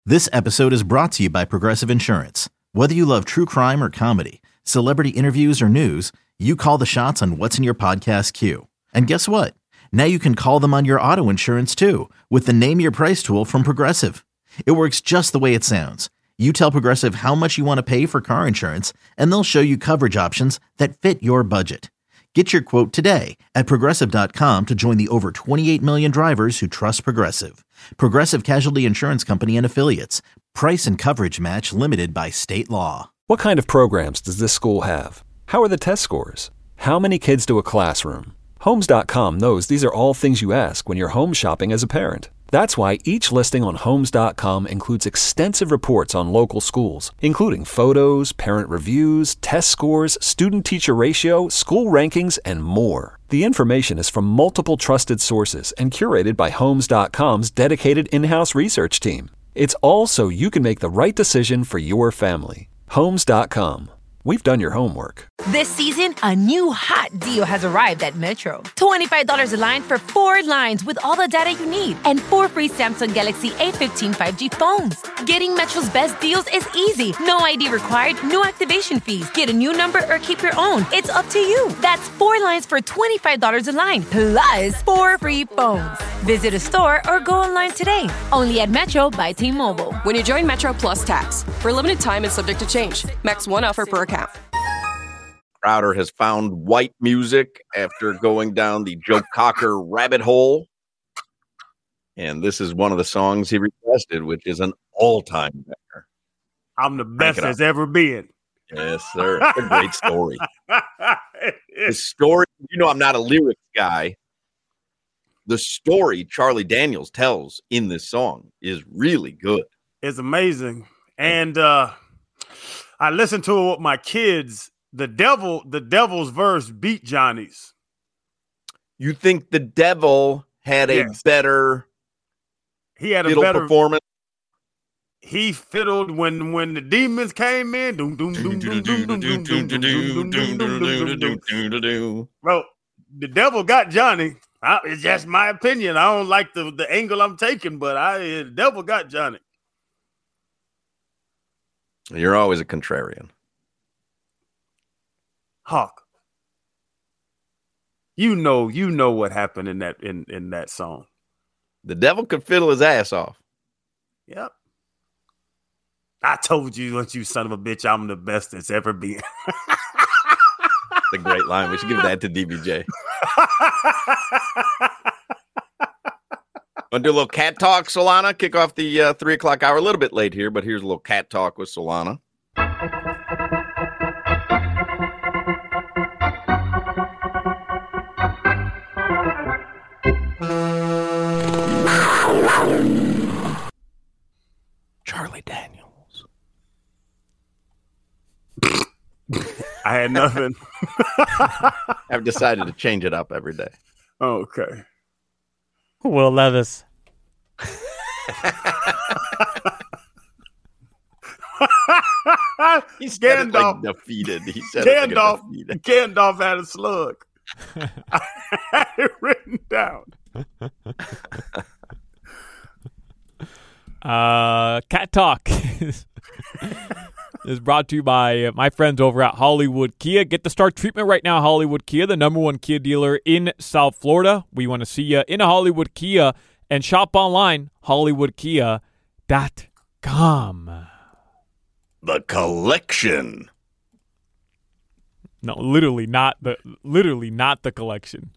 This episode is brought to you by Progressive Insurance. Whether you love true crime or comedy, celebrity interviews or news, you call the shots on what's in your podcast queue. And guess what? Now you can call them on your auto insurance too with the Name Your Price tool from Progressive. It works just the way it sounds. You tell Progressive how much you want to pay for car insurance, and they'll show you coverage options that fit your budget. Get your quote today at Progressive.com to join the over 28 million drivers who trust Progressive. Progressive Casualty Insurance Company and Affiliates. Price and coverage match limited by state law. What kind of programs does this school have? How are the test scores? How many kids to a classroom? Homes.com knows these are all things you ask when you're home shopping as a parent. That's why each listing on Homes.com includes extensive reports on local schools, including photos, parent reviews, test scores, student-teacher ratio, school rankings, and more. The information is from multiple trusted sources and curated by Homes.com's dedicated in-house research team. It's all so you can make the right decision for your family. Homes.com. We've done your homework. This season, a new hot deal has arrived at Metro. $25 a line for 4 lines with all the data you need and 4 free Samsung Galaxy A15 5G phones. Getting Metro's best deals is easy. No ID required, no activation fees. Get a new number or keep your own. It's up to you. That's 4 lines for $25 a line, plus 4 free phones. Visit a store or go online today. Only at Metro by T-Mobile. When you join Metro Plus Tax. For a limited time and subject to change. Max 1 offer per account. Crowder has found white music after going down the Joe Cocker rabbit hole. And this is one of the songs he requested, which is an all-time banger. I'm the best there's ever been. Yes, sir. It's a great story. The story, I'm not a lyrics guy. The story Charlie Daniels tells in this song is really good. It's amazing. And I listened to it with my kids. The devil's verse beat Johnny's. You think the devil had a better performance? He fiddled when the demons came in. Bro, the devil got Johnny. It's just my opinion. I don't like the angle I'm taking, but the devil got Johnny. You're always a contrarian. Hawk. You know what happened in that song. The devil could fiddle his ass off. Yep. I told you once, you son of a bitch, I'm the best that's ever been. It's a great line. We should give that to DBJ. Want to do a little cat talk, Solana? Kick off the 3 o'clock hour. A little bit late here, but here's a little cat talk with Solana. Charlie Daniels. I had nothing. I've decided to change it up every day. Okay. Will Levis. He said it like defeated. He said Gandalf, it like defeated. Gandalf had a slug. I had it written down. Cat Talk is brought to you by my friends over at Hollywood Kia. Get the Start treatment right now, Hollywood Kia, the #1 Kia dealer in South Florida. We want to see you in a Hollywood Kia and shop online, hollywoodkia.com. The collection. No, literally not the collection.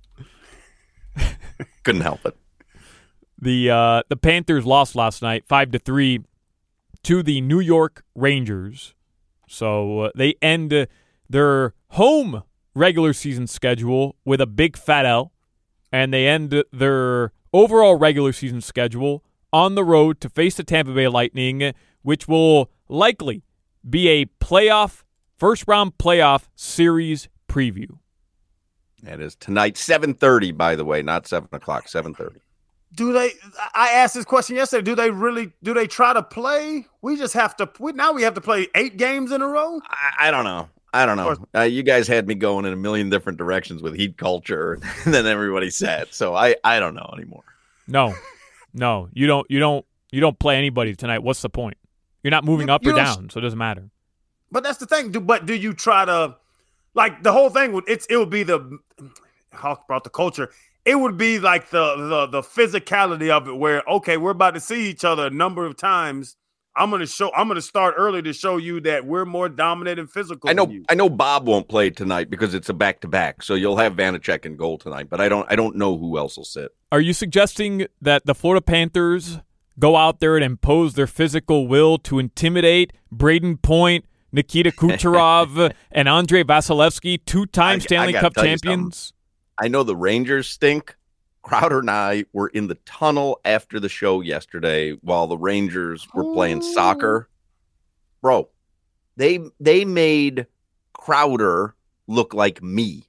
Couldn't help it. The Panthers lost last night 5-3 to the New York Rangers. So they end their home regular season schedule with a big fat L, and they end their overall regular season schedule on the road to face the Tampa Bay Lightning, which will likely be a first-round playoff series preview. That is tonight, 7:30, by the way, not 7 o'clock, 7:30. I asked this question yesterday. Do they try to play? We just have to, now we have to play 8 games in a row? I don't know. You guys had me going in a million different directions with heat culture, and then everybody said. So I don't know anymore. No, you don't You don't play anybody tonight. What's the point? You're not moving up or down, so it doesn't matter. But that's the thing. Do you try to, like, the whole thing it would be Hawk brought the culture. It would be like the physicality of it, where okay, we're about to see each other a number of times. I'm gonna start early to show you that we're more dominant and physical. I know Bob won't play tonight because it's a back-to-back, so you'll have Vanacek in goal tonight. But I don't know who else will sit. Are you suggesting that the Florida Panthers go out there and impose their physical will to intimidate Braden Point, Nikita Kucherov, and Andrei Vasilevsky, two-time Stanley Cup champions? I know the Rangers stink. Crowder and I were in the tunnel after the show yesterday while the Rangers were playing soccer. Bro, they made Crowder look like me.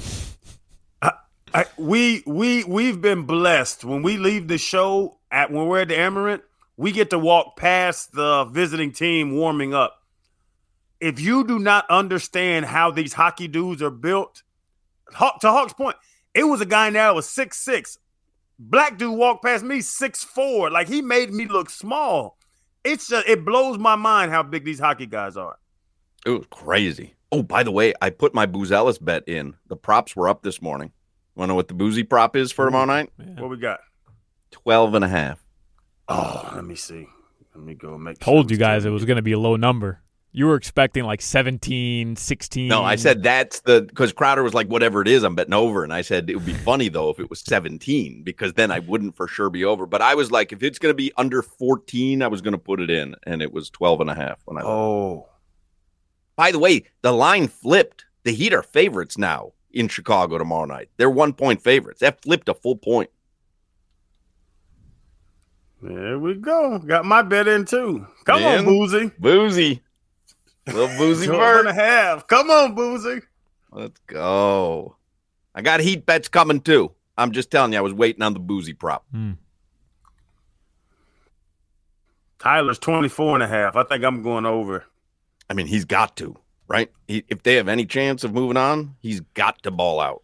We've been blessed. When we leave the show when we're at the Amarant, we get to walk past the visiting team warming up. If you do not understand how these hockey dudes are built, to Hawk's point, it was a guy in there that was 6'6". Black dude walked past me 6'4". Like, he made me look small. It blows my mind how big these hockey guys are. It was crazy. Oh, by the way, I put my Booze Ellis bet in. The props were up this morning. Want to know what the Boozy prop is for tomorrow night? Yeah. What we got? 12.5. Oh, let me see. Let me go make. Told you guys it was going to be a low number. You were expecting like 17, 16. No, I said because Crowder was like, whatever it is, I'm betting over. And I said it would be funny, though, if it was 17, because then I wouldn't for sure be over. But I was like, if it's going to be under 14, I was going to put it in. And it was 12.5 when I Oh. By the way, the line flipped. The Heat are favorites now in Chicago tomorrow night. They're 1-point favorites. That flipped a full point. There we go. Got my bet in, too. Come on, Boozy. Boozy. Little Boozy bird. 12.5. Come on, Boozy. Let's go. I got Heat bets coming, too. I'm just telling you, I was waiting on the Boozy prop. Tyler's 24.5. I think I'm going over. I mean, he's got to, right? If they have any chance of moving on, he's got to ball out.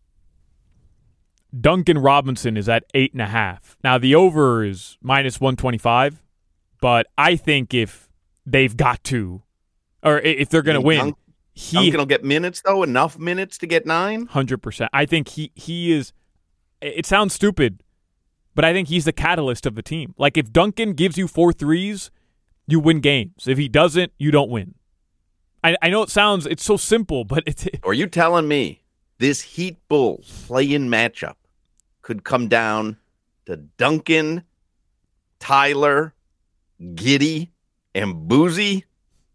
Duncan Robinson is at 8.5. Now, the over is minus 125, but I think if they've got to, or if they're going to win, Duncan will get minutes, though, enough minutes to get 9? 100%. I think he is, it sounds stupid, but I think he's the catalyst of the team. Like, if Duncan gives you 4 threes, you win games. If he doesn't, you don't win. I know it's so simple, but it's. Are you telling me this Heat Bulls play-in matchup could come down to Duncan, Tyler, Giddey, and Boozy?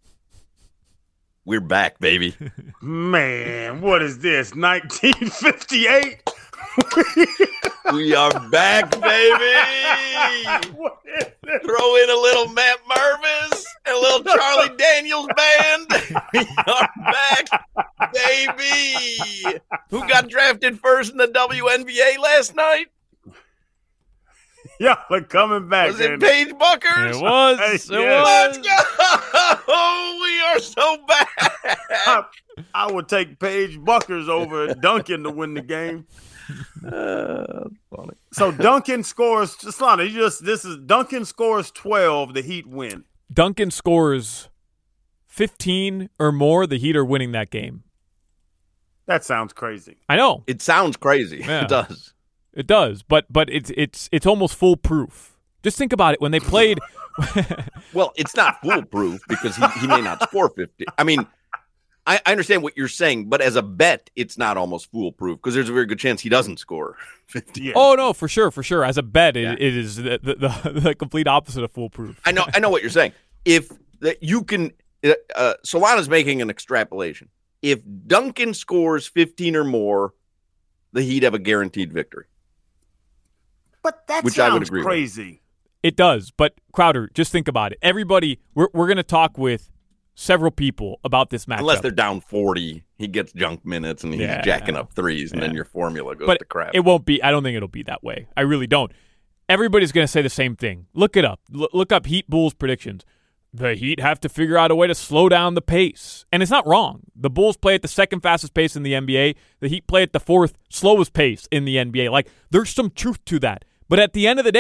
We're back, baby. Man, what is this? 1958? We are back, baby. Throw in a little Matt Mervis and a little Charlie Daniels band. We are back, baby. Who got drafted first in the WNBA last night? Yeah, we're coming back. Was it Paige Buckers? It was. Let's go. We are so back. I would take Paige Buckers over Duncan to win the game. Funny. So Duncan scores. Duncan scores 12. The Heat win. Duncan scores 15 or more. The Heat are winning that game. That sounds crazy. I know. It sounds crazy. Yeah. It does. It does, but it's almost foolproof. Just think about it when they played. Well, it's not foolproof because he may not score 50. I mean, I understand what you're saying, but as a bet, it's not almost foolproof because there's a very good chance he doesn't score 50. Yeah. Oh no, for sure. As a bet, it is the complete opposite of foolproof. I know what you're saying. If you can, Solana's making an extrapolation. If Duncan scores 15 or more, the Heat have a guaranteed victory. But that which I would sounds agree crazy. With. It does, but Crowder, just think about it. Everybody, we're going to talk with several people about this matchup. Unless they're down 40, he gets junk minutes and he's jacking up threes, and then your formula goes to crap. It won't be. I don't think it'll be that way. I really don't. Everybody's going to say the same thing. Look it up. Look up Heat Bulls predictions. The Heat have to figure out a way to slow down the pace. And it's not wrong. The Bulls play at the second fastest pace in the NBA. The Heat play at the fourth slowest pace in the NBA. Like, there's some truth to that. But at the end of the day,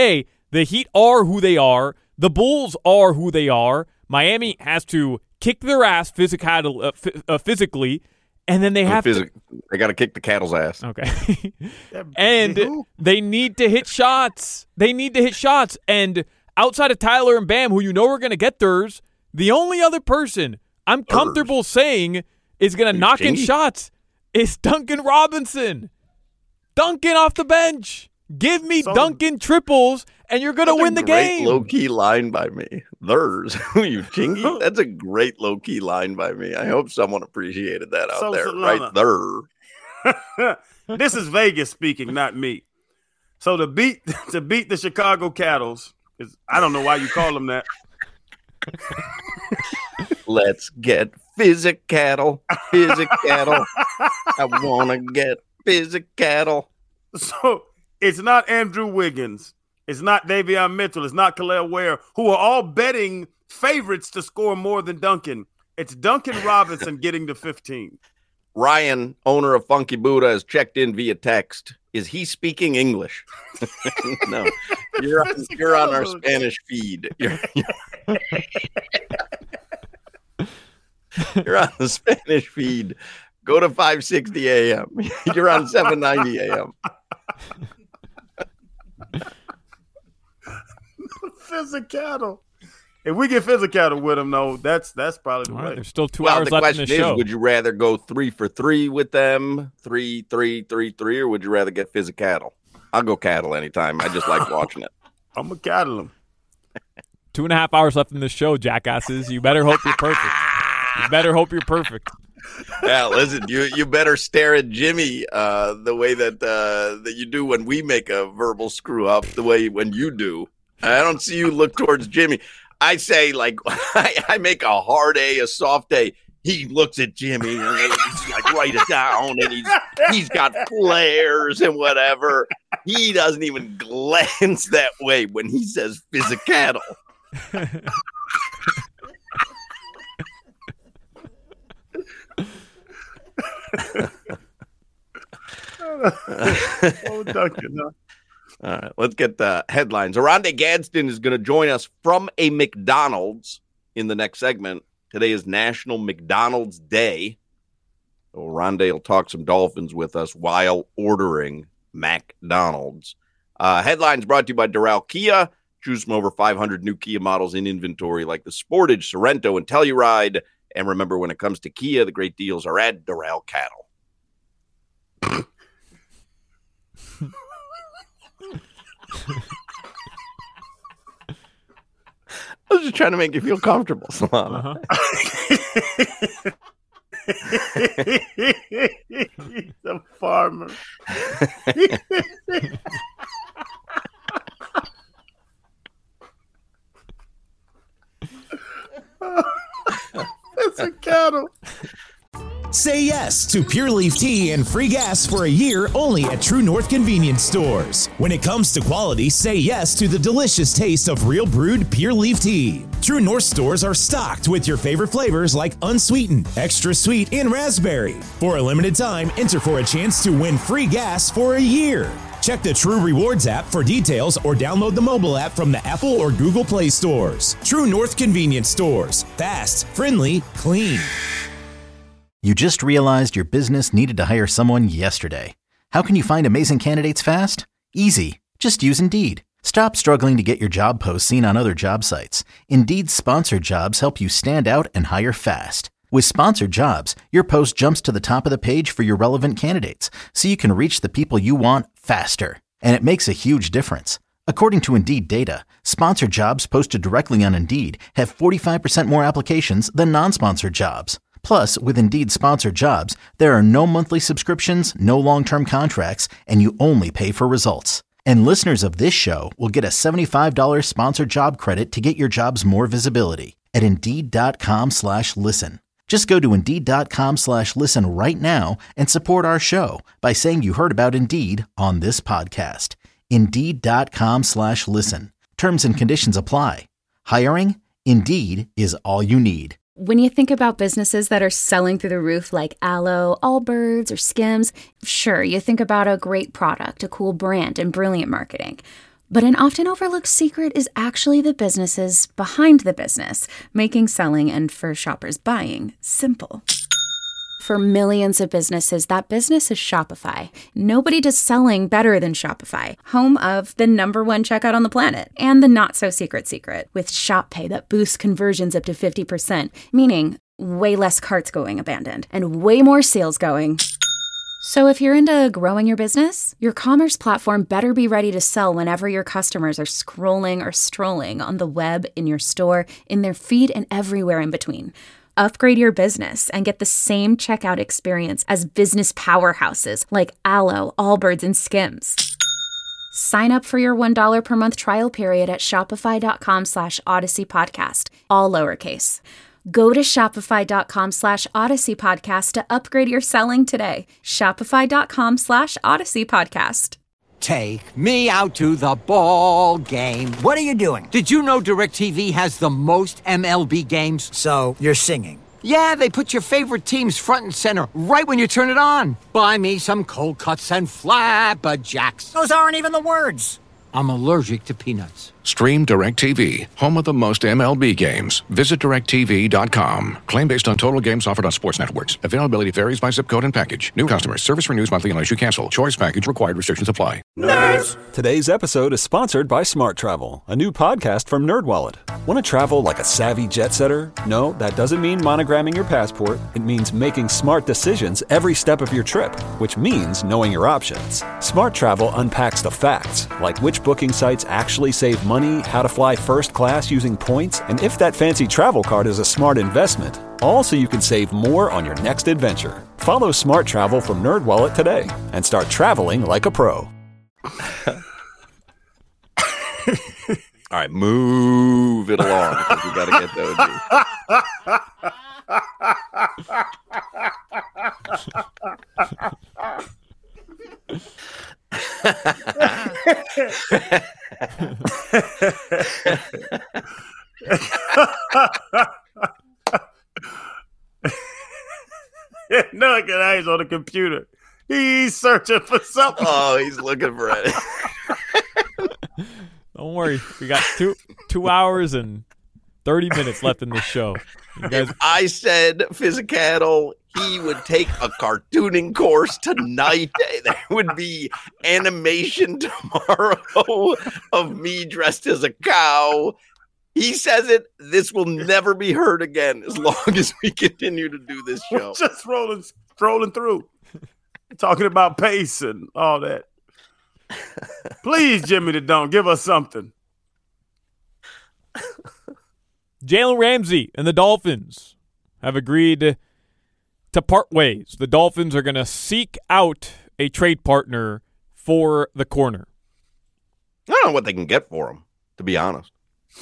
The Heat are who they are. The Bulls are who they are. Miami has to kick their ass physically, and then they have to. They got to kick the cattle's ass. Okay. And they need to hit shots. And outside of Tyler and Bam, who you know are going to get theirs, the only other person I'm comfortable saying is going to knock in shots is Duncan Robinson. Duncan off the bench. Give me Duncan triples, and you're going to win the game. Low-key line by me. Theirs. You chingy? That's a great low-key line by me. I hope someone appreciated that out there. Right there. This is Vegas speaking, not me. So to beat the Chicago Cattles, I don't know why you call them that. Let's get physical. I want to get physical. So it's not Andrew Wiggins. It's not Davion Mitchell. It's not Kel'el Ware, who are all betting favorites to score more than Duncan. It's Duncan Robinson getting to 15. Ryan, owner of Funky Buddha, has checked in via text. Is he speaking English? No. You're on our Spanish feed. You're on the Spanish feed. Go to 560 AM. You're on 790 AM. Physical. If we get physical with them, though, that's probably the way. There's still 2 hours left in the show. The question is, would you rather go 3 for 3 with them, 3, 3, 3, 3, or would you rather get physical? I'll go cattle anytime. I just like watching it. I'm going to cattle them. 2.5 hours left in the show, jackasses. You better hope you're perfect. Yeah, listen, you better stare at Jimmy the way that you do when we make a verbal screw up, the way when you do. I don't see you look towards Jimmy. I say, like, I make a hard A, a soft A. He looks at Jimmy and he's like, write it down, and he's got flares and whatever. He doesn't even glance that way when he says physical. Oh, Duncan, huh? All right, let's get the headlines. Oronde Gadsden is going to join us from a McDonald's in the next segment. Today is National McDonald's Day. So Oronde will talk some Dolphins with us while ordering McDonald's. Headlines brought to you by Doral Kia. Choose from over 500 new Kia models in inventory like the Sportage, Sorento, and Telluride. And remember, when it comes to Kia, the great deals are at Doral Cattle. I was just trying to make you feel comfortable, Solana. He's a farmer. It's a cattle. Say yes to Pure Leaf Tea and free gas for a year only at True North Convenience Stores. When it comes to quality, say yes to the delicious taste of real brewed Pure Leaf Tea. True North stores are stocked with your favorite flavors like unsweetened, extra sweet, and raspberry. For a limited time, enter for a chance to win free gas for a year. Check the True Rewards app for details or download the mobile app from the Apple or Google Play stores. True North Convenience Stores. Fast, friendly, clean. You just realized your business needed to hire someone yesterday. How can you find amazing candidates fast? Easy. Just use Indeed. Stop struggling to get your job posts seen on other job sites. Indeed's sponsored jobs help you stand out and hire fast. With sponsored jobs, your post jumps to the top of the page for your relevant candidates, so you can reach the people you want faster. And it makes a huge difference. According to Indeed data, sponsored jobs posted directly on Indeed have 45% more applications than non-sponsored jobs. Plus, with Indeed sponsored jobs, there are no monthly subscriptions, no long-term contracts, and you only pay for results. And listeners of this show will get a $75 sponsored job credit to get your jobs more visibility at Indeed.com/listen. Just go to Indeed.com/listen right now and support our show by saying you heard about Indeed on this podcast. Indeed.com/listen. Terms and conditions apply. Hiring? Indeed is all you need. When you think about businesses that are selling through the roof like Aloe, Allbirds, or Skims, sure, you think about a great product, a cool brand, and brilliant marketing. But an often overlooked secret is actually the businesses behind the business, making selling and for shoppers buying simple. For millions of businesses, that business is Shopify. Nobody does selling better than Shopify, home of the #1 checkout on the planet and the not-so-secret secret with Shop Pay that boosts conversions up to 50%, meaning way less carts going abandoned and way more sales going. So if you're into growing your business, your commerce platform better be ready to sell whenever your customers are scrolling or strolling on the web, in your store, in their feed, and everywhere in between. Upgrade your business and get the same checkout experience as business powerhouses like Alo, Allbirds, and Skims. Sign up for your $1 per month trial period at shopify.com/Odyssey Podcast, all lowercase. Go to shopify.com/Odyssey Podcast to upgrade your selling today. Shopify.com/Odyssey Podcast. Take me out to the ball game. What are you doing? Did you know DirecTV has the most MLB games? So you're singing. Yeah, they put your favorite teams front and center right when you turn it on. Buy me some cold cuts and flapjacks. Those aren't even the words. I'm allergic to peanuts. Stream DirecTV, home of the most MLB games. Visit DirecTV.com. Claim based on total games offered on sports networks. Availability varies by zip code and package. New customers. Service renews monthly unless you cancel. Choice package required. Restrictions apply. Nerds! Today's episode is sponsored by Smart Travel, a new podcast from NerdWallet. Want to travel like a savvy jet setter? No, that doesn't mean monogramming your passport. It means making smart decisions every step of your trip, which means knowing your options. Smart Travel unpacks the facts, like which booking sites actually save money, how to fly first class using points, and if that fancy travel card is a smart investment. All so you can save more on your next adventure. Follow Smart Travel from NerdWallet today and start traveling like a pro. All right, move it along because we got to get those. Nugget eyes on the computer. He's searching for something. Oh, he's looking for it. Don't worry. We got two hours and 30 minutes left in this show. If I said Fizzicatl, he would take a cartooning course tonight. There would be animation tomorrow of me dressed as a cow. He says it. This will never be heard again as long as we continue to do this show. We're just scrolling through, talking about pace and all that. Please, Jimmy the Don't, give us something. Jalen Ramsey and the Dolphins have agreed to part ways. The Dolphins are going to seek out a trade partner for the corner. I don't know what they can get for him, to be honest.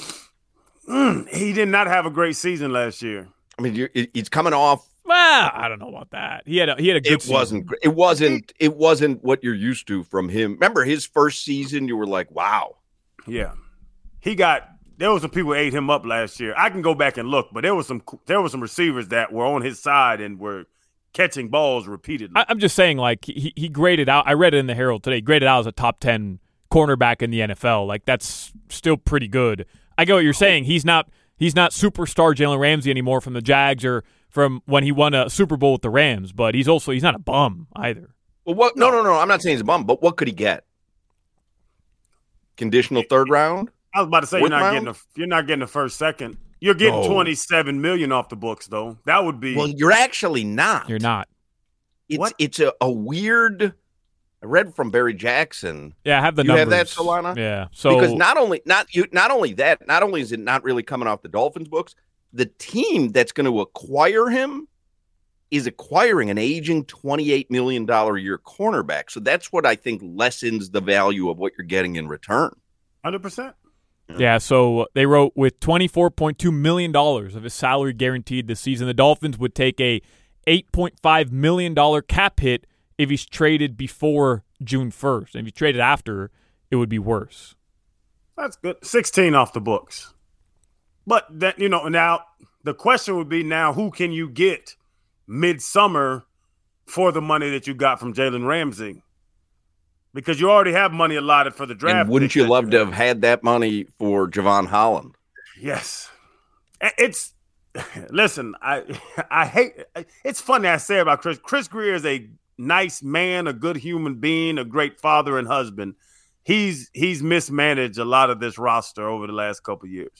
He did not have a great season last year. I mean, he's coming off. Well, I don't know about that. He had a good season. It wasn't what you're used to from him. Remember his first season? You were like, wow. Yeah, there was some people who ate him up last year. I can go back and look, but there were some receivers that were on his side and were catching balls repeatedly. I'm just saying, like he graded out. I read it in the Herald today. Graded out as a top 10 cornerback in the NFL. Like that's still pretty good. I get what you're saying. He's not superstar Jalen Ramsey anymore from the Jags or from when he won a Super Bowl with the Rams, but he's not a bum either. Well, what? No. I'm not saying he's a bum, but what could he get? Conditional third round? I was about to say you're not getting the first, second. You're getting $27 million off the books, though. That would be. Well, you're actually not. You're not. It's a weird. I read from Barry Jackson. Yeah, I have the you numbers. Have that, Solana? Yeah. So because not only is it not really coming off the Dolphins' books, the team that's going to acquire him is acquiring an aging $28 million a year cornerback. So that's what I think lessens the value of what you're getting in return. 100%. Yeah, so they wrote with $24.2 million of his salary guaranteed this season, the Dolphins would take a $8.5 million cap hit if he's traded before June 1st. And if you traded after, it would be worse. That's good. 16 off the books. But that, now the question would be now, who can you get midsummer for the money that you got from Jalen Ramsey? because you already have money allotted for the draft. And wouldn't you love to have had that money for Javon Holland? Yes. It's listen, I hate it's funny I say about Chris. Chris Grier is a nice man, a good human being, a great father and husband. He's mismanaged a lot of this roster over the last couple of years.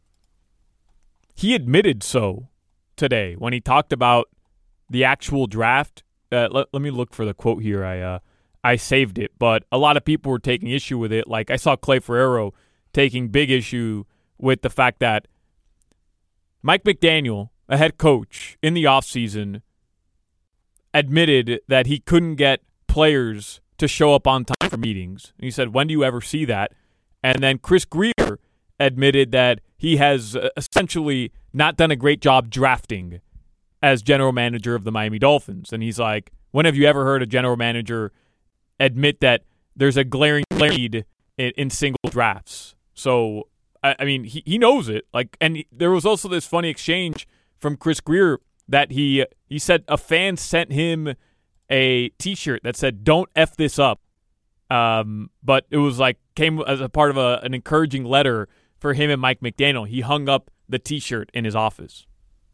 He admitted so today when he talked about the actual draft. Let me look for the quote here. I saved it, but a lot of people were taking issue with it. Like I saw Clay Ferrero taking big issue with the fact that Mike McDaniel, a head coach in the offseason, admitted that he couldn't get players to show up on time for meetings. And he said, when do you ever see that? And then Chris Grier admitted that he has essentially not done a great job drafting as general manager of the Miami Dolphins. And he's like, when have you ever heard a general manager admit that there's a glaring need in single drafts? So, I mean, he knows it. Like, and there was also this funny exchange from Chris Grier that he said a fan sent him a T-shirt that said, "Don't F this up." But it was like came as a part of an encouraging letter for him and Mike McDaniel. He hung up the T-shirt in his office.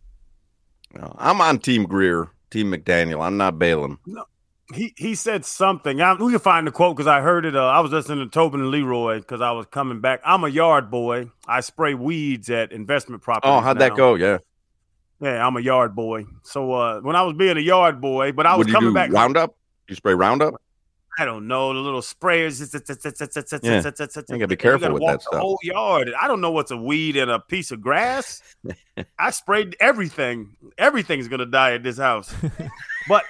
I'm on Team Grier, Team McDaniel. I'm not bailing. No, he said something. We can find the quote because I heard it. I was listening to Tobin and Leroy because I was coming back. I'm a yard boy. I spray weeds at investment properties. Oh, how'd that go? Yeah. Yeah, I'm a yard boy. So when I was being a yard boy, but I was coming back. Roundup? You spray Roundup? I don't know, the little sprayers. Yeah. You gotta be careful with that stuff. The whole yard. I don't know what's a weed and a piece of grass. I sprayed everything. Everything's gonna die at this house. But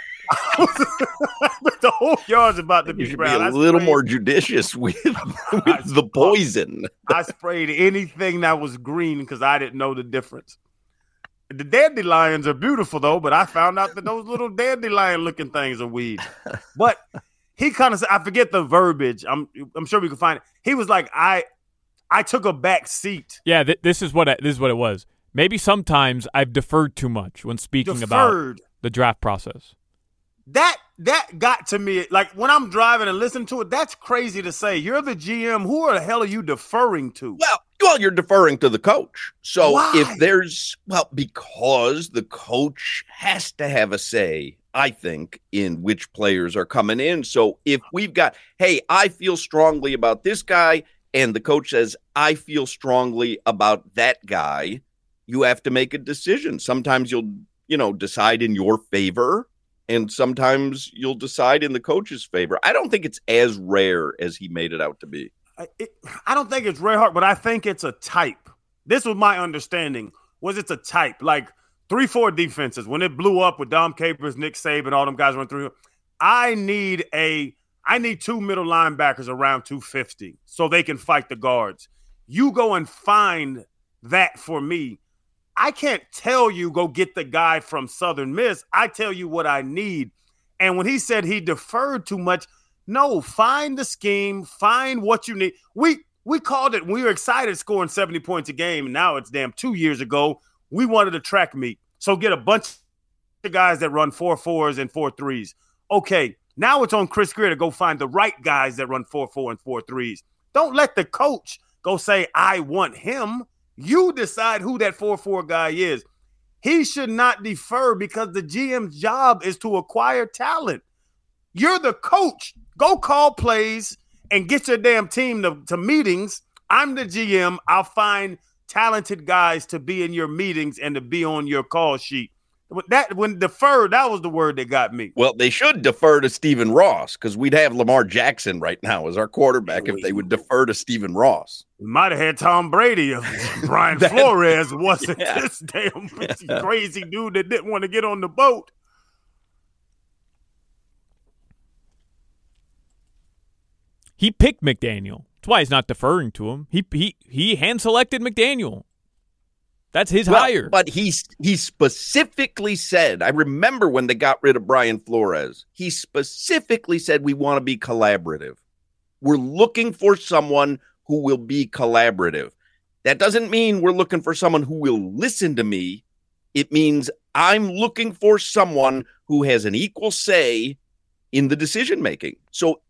the whole yard's about to be sprayed. You should be a little more judicious with the poison. I sprayed anything that was green because I didn't know the difference. The dandelions are beautiful though, but I found out that those little dandelion looking things are weed. But he kind of said, I forget the verbiage. I'm sure we can find it. He was like, I took a back seat. Yeah, this is what it was. Maybe sometimes I've deferred too much when speaking about the draft process. That got to me. Like when I'm driving and listening to it, that's crazy to say. You're the GM. Who the hell are you deferring to? Well, you're deferring to the coach. So Why? Because the coach has to have a say, I think, in which players are coming in. So if we've got, hey, I feel strongly about this guy, and the coach says, I feel strongly about that guy, you have to make a decision. Sometimes you'll, decide in your favor, and sometimes you'll decide in the coach's favor. I don't think it's as rare as he made it out to be. I don't think it's rare hard, but I think it's a type. This was my understanding, was it's a type. Like 3-4 defenses, when it blew up with Dom Capers, Nick Saban, all them guys run through, I need 2 middle linebackers around 250 so they can fight the guards. You go and find that for me. I can't tell you go get the guy from Southern Miss. I tell you what I need. And when he said he deferred too much, no, find the scheme, find what you need. We called it, we were excited scoring 70 points a game, and now it's 2 years ago. We wanted a track meet. So get a bunch of guys that run 4.4s and 4.3s. Okay, now it's on Chris Grier to go find the right guys that run 4.4 and 4.3s. Don't let the coach go say, I want him. You decide who that 4.4 guy is. He should not defer because the GM's job is to acquire talent. You're the coach. Go call plays and get your damn team to meetings. I'm the GM. I'll find talented guys to be in your meetings and to be on your call sheet. When defer, that was the word that got me. Well, they should defer to Stephen Ross because we'd have Lamar Jackson right now as our quarterback if they would defer to Stephen Ross. We might have had Tom Brady if Brian Flores wasn't this damn crazy dude that didn't want to get on the boat. He picked McDaniel. That's why he's not deferring to him. He hand-selected McDaniel. That's his hire. But he specifically said, I remember when they got rid of Brian Flores, he specifically said we want to be collaborative. We're looking for someone who will be collaborative. That doesn't mean we're looking for someone who will listen to me. It means I'm looking for someone who has an equal say in the decision-making. So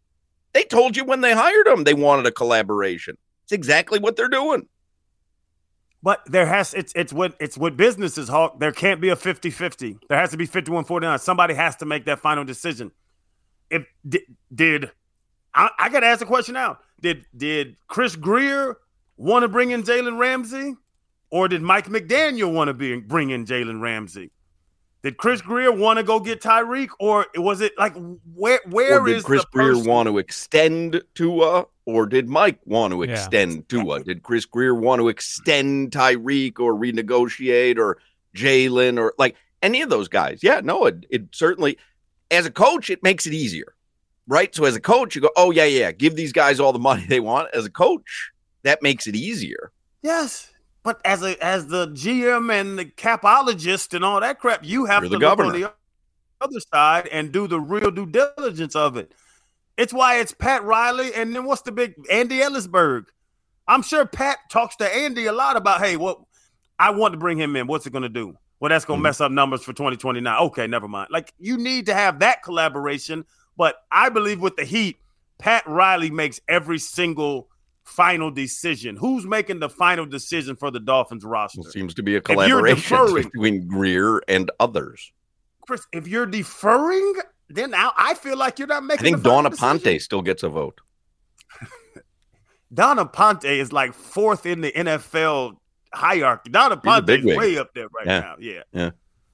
They told you when they hired him they wanted a collaboration. It's exactly what they're doing. But it's what business is, Hawk. There can't be a 50-50. There has to be 51-49. Somebody has to make that final decision. I got to ask the question now. Did Chris Grier want to bring in Jalen Ramsey, or did Mike McDaniel want to bring in Jalen Ramsey? Did Chris Grier want to go get Tyreek, or was it like where is Chris Grier want to extend Tua, or did Mike want to extend Tua? Did Chris Grier want to extend Tyreek or renegotiate, or Jalen, or like any of those guys? Yeah, no, it certainly, as a coach, it makes it easier, right? So as a coach, you go, oh yeah, give these guys all the money they want. As a coach, that makes it easier. Yes. But as the GM and the capologist and all that crap, you have to look on the other side and do the real due diligence of it. It's why it's Pat Riley, and then what's the big Andy Ellisberg? I'm sure Pat talks to Andy a lot about, hey, what I want to bring him in. What's it going to do? Well, that's going to mess up numbers for 2029. Okay, never mind. Like, you need to have that collaboration. But I believe with the Heat, Pat Riley makes every single final decision. Who's making the final decision for the Dolphins roster? It seems to be a collaboration between Grier and others. Chris, if you're deferring, then now I feel like you're not making. I think Donna Ponte still gets a vote. Donna Ponte is like fourth in the NFL hierarchy. Donna Ponte is way up there now. Yeah.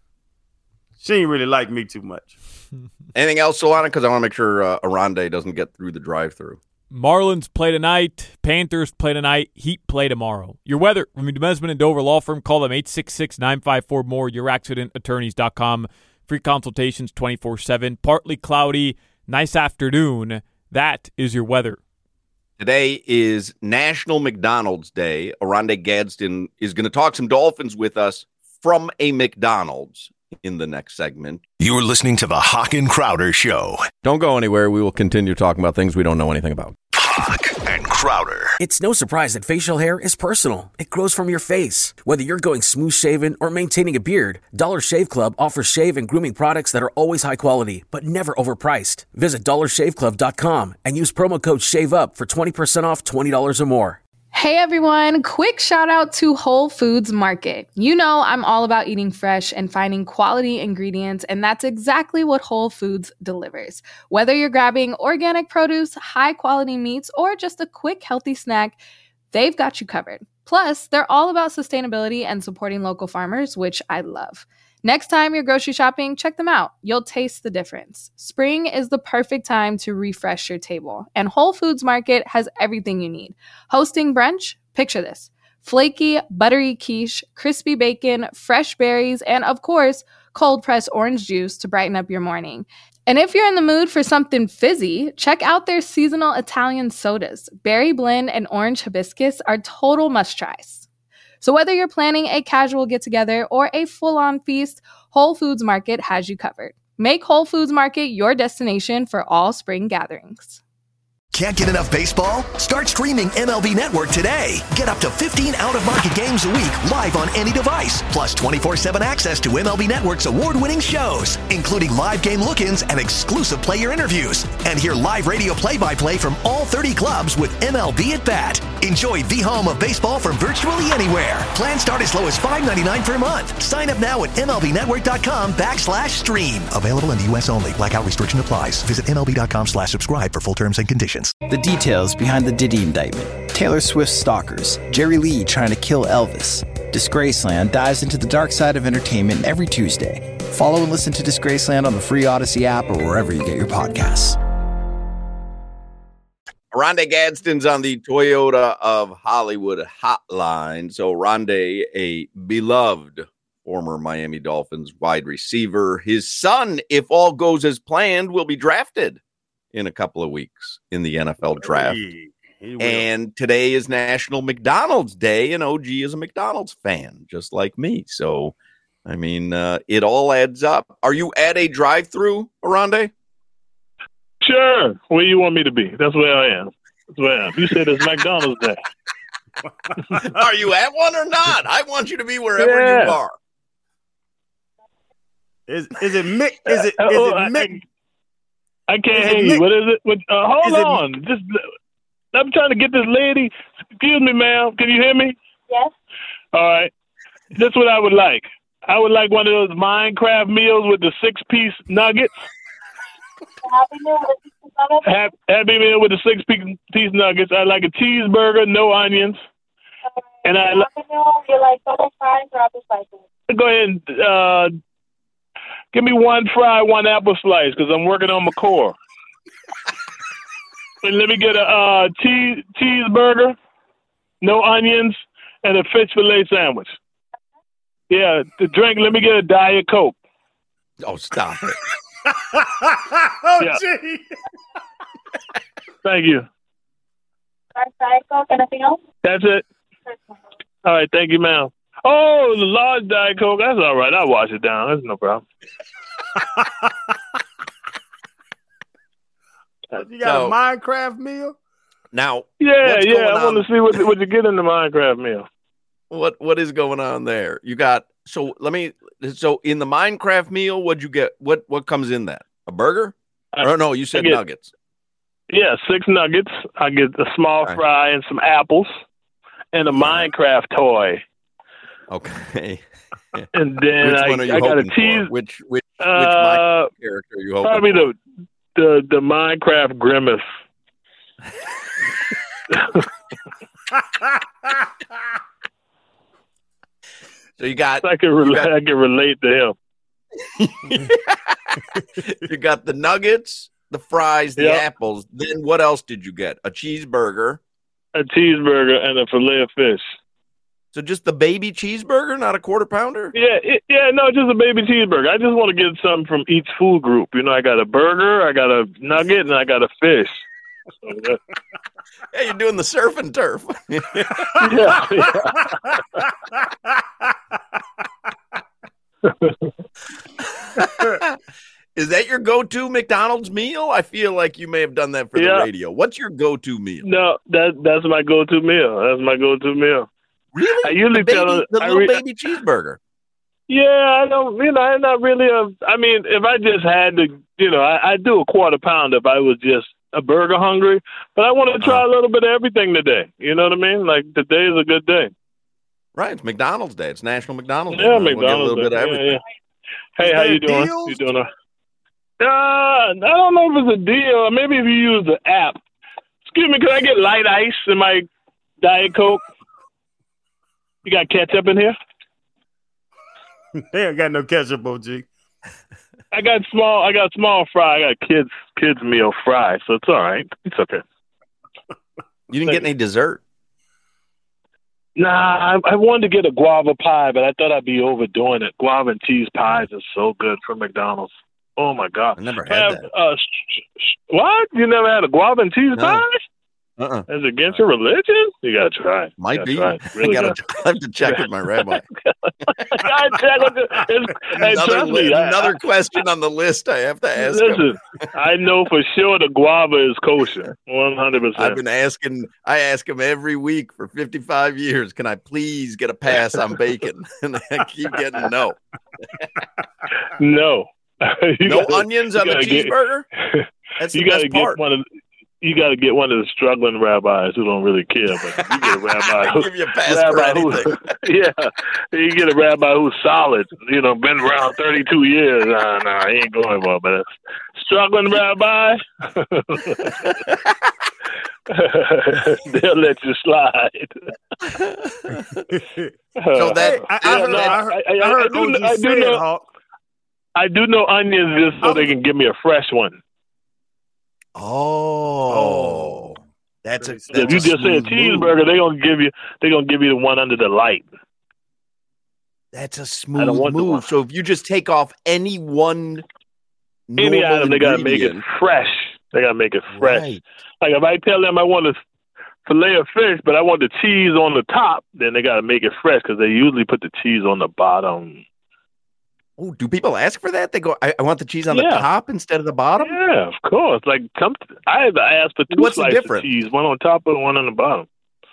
She ain't really like me too much. Anything else, Solana? Because I want to make sure Arande doesn't get through the drive-through. Marlins play tonight. Panthers play tonight. Heat play tomorrow. Your weather from Demesman and Dover Law Firm. Call them 866-954-MORE. YourAccidentAttorneys.com. Free consultations 24/7. Partly cloudy. Nice afternoon. That is your weather. Today is National McDonald's Day. Arande Gadsden is going to talk some Dolphins with us from a McDonald's in the next segment. You're listening to the Hawk and Crowder Show. Don't go anywhere. We will continue talking about things we don't know anything about. Hawk and Crowder. It's no surprise that facial hair is personal. It grows from your face. Whether you're going smooth shaven or maintaining a beard, Dollar Shave Club offers shave and grooming products that are always high quality, but never overpriced. Visit dollarshaveclub.com and use promo code SHAVEUP for 20% off $20 or more. Hey everyone, quick shout out to Whole Foods Market. You know I'm all about eating fresh and finding quality ingredients, and that's exactly what Whole Foods delivers. Whether you're grabbing organic produce, high quality meats, or just a quick healthy snack, they've got you covered. Plus, they're all about sustainability and supporting local farmers, which I love. Next time you're grocery shopping, check them out. You'll taste the difference. Spring is the perfect time to refresh your table, and Whole Foods Market has everything you need. Hosting brunch? Picture this. Flaky, buttery quiche, crispy bacon, fresh berries, and of course, cold-pressed orange juice to brighten up your morning. And if you're in the mood for something fizzy, check out their seasonal Italian sodas. Berry blend and orange hibiscus are total must-tries. So whether you're planning a casual get-together or a full-on feast, Whole Foods Market has you covered. Make Whole Foods Market your destination for all spring gatherings. Can't get enough baseball? Start streaming MLB Network today. Get up to 15 out-of-market games a week live on any device. Plus 24/7 access to MLB Network's award-winning shows, including live game look-ins and exclusive player interviews. And hear live radio play-by-play from all 30 clubs with MLB at Bat. Enjoy the home of baseball from virtually anywhere. Plans start as low as $5.99 per month. Sign up now at MLBnetwork.com/stream. Available in the U.S. only. Blackout restriction applies. Visit MLB.com/subscribe for full terms and conditions. The details behind the Diddy indictment. Taylor Swift's stalkers. Jerry Lee trying to kill Elvis. Disgraceland dives into the dark side of entertainment every Tuesday. Follow and listen to Disgraceland on the free Odyssey app or wherever you get your podcasts. Arande Gadsden's on the Toyota of Hollywood hotline. So Arande, a beloved former Miami Dolphins wide receiver. His son, if all goes as planned, will be drafted in a couple of weeks in the NFL draft. And today is National McDonald's Day, and OG is a McDonald's fan, just like me. So, I mean, it all adds up. Are you at a drive-thru, Arande? Sure. Where you want me to be? That's where I am. That's where I am. You said it's McDonald's Day. Are you at one or not? I want you to be wherever you are. Is it Mick? Is it Mick? I can't hear you. What is it? Hold on. Just I'm trying to get this lady. Excuse me, ma'am. Can you hear me? Yes. All right. This is what I would like. I would like one of those Minecraft meals with the 6-piece nuggets. Happy Meal with the 6-piece nuggets? Happy Meal with the 6-piece nuggets. I like a cheeseburger, no onions. And Happy Meal, you like double fries or apple slices? Go ahead and give me one fry, one apple slice, because I'm working on my core. And let me get a cheeseburger, no onions, and a fish fillet sandwich. Yeah, the drink, let me get a Diet Coke. Oh, stop it. Gee. Thank you. Diet Coke, anything else? That's it. All right, thank you, ma'am. Oh, the large Diet Coke, that's all right. I'll wash it down. That's no problem. You got a Minecraft meal? Now, I want to see what you get in the Minecraft meal. What is going on there? You got so in the Minecraft meal, what'd you get? What comes in that? A burger? Or no, you said nuggets. Yeah, 6 nuggets. I get a small fry and some apples and a Minecraft toy. Okay. And then I got a cheese. Which Minecraft character are you hoping probably for? the Minecraft Grimace. So you got I can relate to him. You got the nuggets, the fries, the apples. Then what else did you get? A cheeseburger. A cheeseburger and a fillet of fish. So just the baby cheeseburger, not a quarter pounder? No, just a baby cheeseburger. I just want to get something from each food group. You know, I got a burger, I got a nugget, and I got a fish. Yeah, you're doing the surf and turf. Is that your go-to McDonald's meal? I feel like you may have done that for the radio. What's your go-to meal? No, that's my go-to meal. That's my go-to meal. Really? I usually the little baby cheeseburger. Yeah, I don't. I'm not really I mean, if I just had to, I do a quarter pound if I was just a burger hungry. But I want to try a little bit of everything today. You know what I mean? Like today is a good day. Right. It's McDonald's Day. It's National McDonald's Day. Yeah, McDonald's Day. A little bit of everything. Yeah. Hey, how you doing? You doing? I don't know if it's a deal. Maybe if you use the app. Excuse me, can I get light ice in my Diet Coke? You got ketchup in here? They ain't got no ketchup, OG. I got small fry. I got kids meal fry, so it's all right. It's okay. You didn't get any dessert? Nah, I wanted to get a guava pie, but I thought I'd be overdoing it. Guava and cheese pies is so good from McDonald's. Oh my God! I never had that. What? You never had a guava and cheese pie? Is it against your religion? You gotta try it. Might be. Really I have to check with my rabbi. Another question on the list I have to ask. Listen, I know for sure the guava is kosher, 100%. I ask him every week for 55 years. Can I please get a pass on bacon? And I keep getting no. No. Onions on the cheeseburger? That's the best part. You got to get one of the struggling rabbis who don't really care, but you get a rabbi who give you a pass for anything. You get a rabbi who's solid. Been around 32 years. Nah, he ain't going for it. But a struggling rabbi, they'll let you slide. I do know onions just so they can give me a fresh one. Oh, that's if you just say a cheeseburger, they're gonna give you the one under the light. That's a smooth move. So if you just take off any item, they gotta make it fresh. They gotta make it fresh. Right. Like if I tell them I want a fillet of fish, but I want the cheese on the top, then they gotta make it fresh because they usually put the cheese on the bottom. Oh, do people ask for that? They go, I want the cheese on the top instead of the bottom? Yeah, of course. Like I asked for two slices of cheese, one on top and one on the bottom.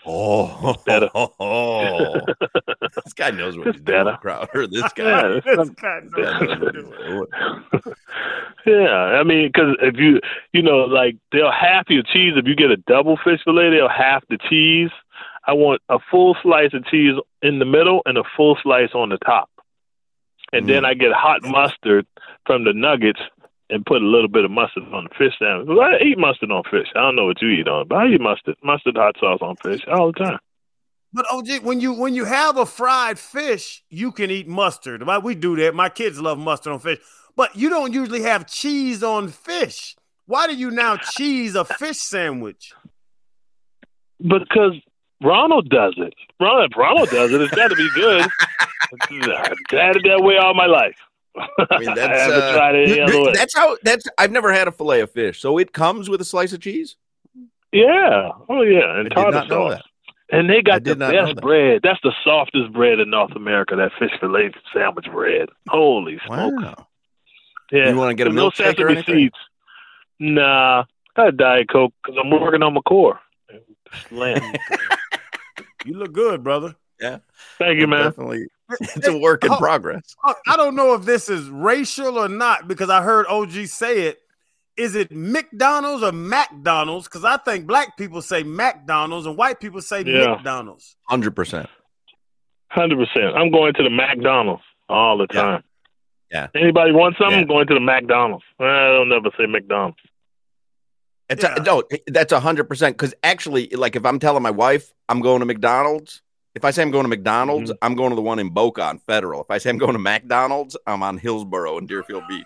Oh, better. This guy knows what It's he's doing, better. Crowder. This guy. This guy knows what he's doing. Yeah, I mean, because if like they'll half your cheese. If you get a double fish fillet, they'll half the cheese. I want a full slice of cheese in the middle and a full slice on the top. And then I get hot mustard from the nuggets and put a little bit of mustard on the fish sandwich. Well, I eat mustard on fish. I don't know what you eat on, but I eat mustard hot sauce on fish all the time. But OG, when you have a fried fish, you can eat mustard. We do that. My kids love mustard on fish. But you don't usually have cheese on fish. Why do you now cheese a fish sandwich? Because Ronald does it. If Ronald does it, it's got to be good. I've had it that way all my life. I mean, I haven't tried it any other way. I've never had a fillet of fish, so it comes with a slice of cheese. Yeah. Oh yeah, and I did tartar not know sauce. that. And they I got the did not know best that. bread. That's the softest bread in North America. That fish fillet sandwich bread. Holy smoke! Wow. Yeah. You want to get a No milkshake or sesame anything? seeds. Nah, I got Diet Coke because I'm working on my core. Slam. You look good, brother. Yeah. Thank you, man. Definitely. It's a work in progress. I don't know if this is racial or not because I heard OG say it. Is it McDonald's or McDonald's? Because I think black people say McDonald's and white people say McDonald's. 100%. 100%. I'm going to the McDonald's all the time. Yeah. Anybody want something? I'm going to the McDonald's. I don't never say McDonald's. No, that's 100%. Because actually, like if I'm telling my wife I'm going to McDonald's, if I say I'm going to McDonald's, I'm going to the one in Boca on Federal. If I say I'm going to McDonald's, I'm on Hillsborough in Deerfield Beach.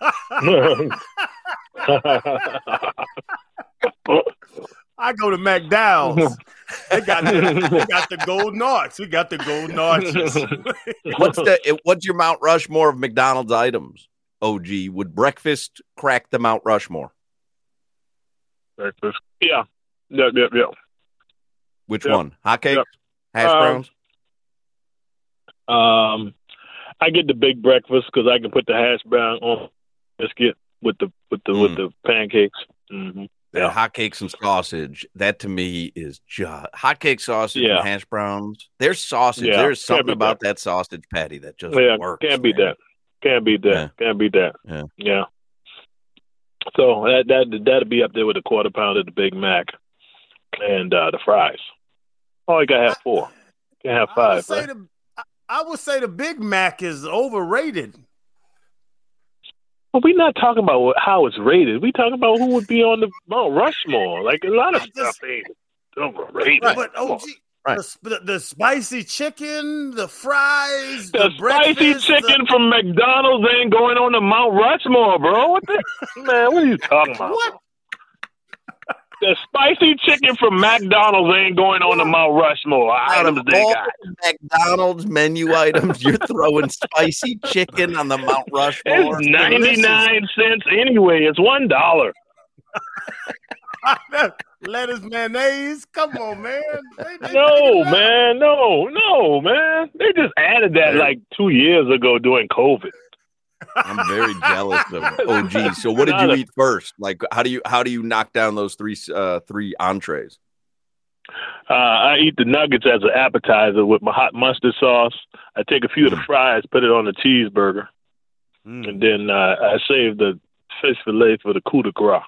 I go to McDowell's. They got the golden arch. We got the golden arches. What's your Mount Rushmore of McDonald's items? OG, would breakfast crack the Mount Rushmore? Breakfast. Yeah. Which one? Hotcakes? Hash browns? I get the big breakfast because I can put the hash brown on biscuit with the pancakes. Mm-hmm. Yeah, hotcakes and sausage. That to me is just hotcake sausage and hash browns. There's sausage. Yeah, There's something about that sausage patty that just works. Can't beat that. Can't beat that. Can't beat that. Yeah. So that'll be up there with the quarter pounder, the Big Mac, and the fries. Oh, you gotta have 4. You can't have 5. Right? I would say the Big Mac is overrated. Well, we're not talking about how it's rated. We're talking about who would be on the Mount Rushmore. Like a lot of stuff ain't overrated. Right. But OG, the spicy chicken, the fries, the spicy chicken from McDonald's ain't going on the Mount Rushmore, bro. What are you talking about? What? The spicy chicken from McDonald's ain't going on the Mount Rushmore. Out of all McDonald's menu items, you're throwing spicy chicken on the Mount Rushmore. It's 99 cents anyway. It's $1. Lettuce, mayonnaise. Come on, man. No, man. They just added that like 2 years ago during COVID. I'm very jealous of OG. So what did you eat first? Like how do you knock down those three entrees? I eat the nuggets as an appetizer with my hot mustard sauce. I take a few of the fries, put it on the cheeseburger, and then I save the fish fillet for the coup de grace.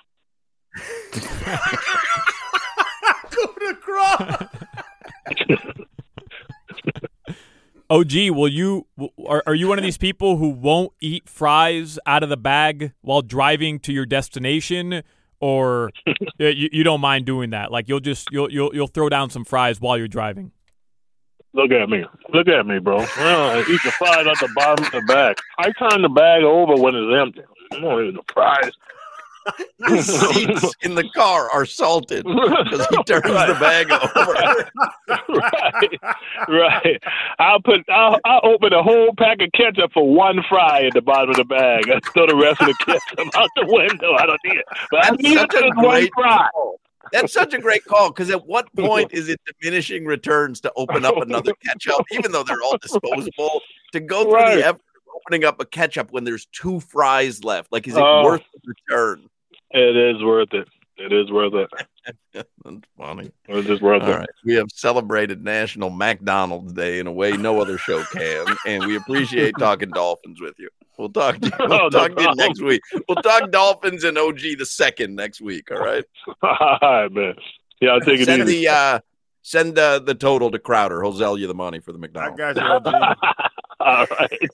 Coup de grace. OG, are you one of these people who won't eat fries out of the bag while driving to your destination, or you don't mind doing that? Like you'll throw down some fries while you're driving. Look at me, bro. I eat the fries at the bottom of the bag. I turn the bag over when it's empty. I don't eat the fries. His seats in the car are salted because he turns the bag over. Right. I'll open a whole pack of ketchup for one fry at the bottom of the bag. I throw the rest of the ketchup out the window. I don't need it. But I need it for one fry. That's such a great call, because at what point is it diminishing returns to open up another ketchup, even though they're all disposable, to go through the effort of opening up a ketchup when there's 2 fries left? Like, is it worth the return? It is worth it. It is worth it. That's funny. It's just worth All it. right. We have celebrated National McDonald's Day in a way no other show can, and we appreciate talking Dolphins with you. We'll talk to you, to you next week. We'll talk Dolphins and OG the second next week, all right? All right, man. Yeah, I'll take it easy. Send the total to Crowder. He'll sell you the money for the McDonald's. I got you, OG. All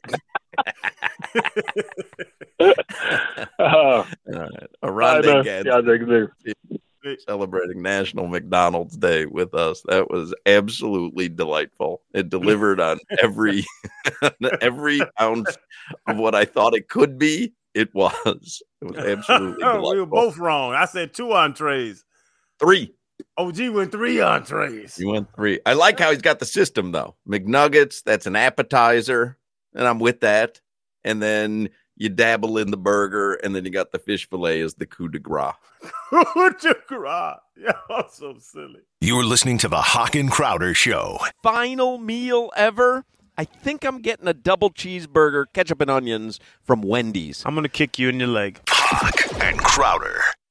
right. All right. Aronde Gadsden. Yeah, I'll take it easy. Celebrating National McDonald's Day with us. That was absolutely delightful. It delivered on every ounce of what I thought it could be. It was. It was absolutely delightful. We were both wrong. I said 2 entrees. 3. OG went 3 entrees. You went 3. I like how he's got the system, though. McNuggets, that's an appetizer, and I'm with that. And then you dabble in the burger, and then you got the fish fillet as the coup de grace. Coup de grace. Yeah, I'm so silly. You're listening to the Hawk and Crowder Show. Final meal ever? I think I'm getting a double cheeseburger, ketchup and onions from Wendy's. I'm going to kick you in your leg. Hawk and Crowder.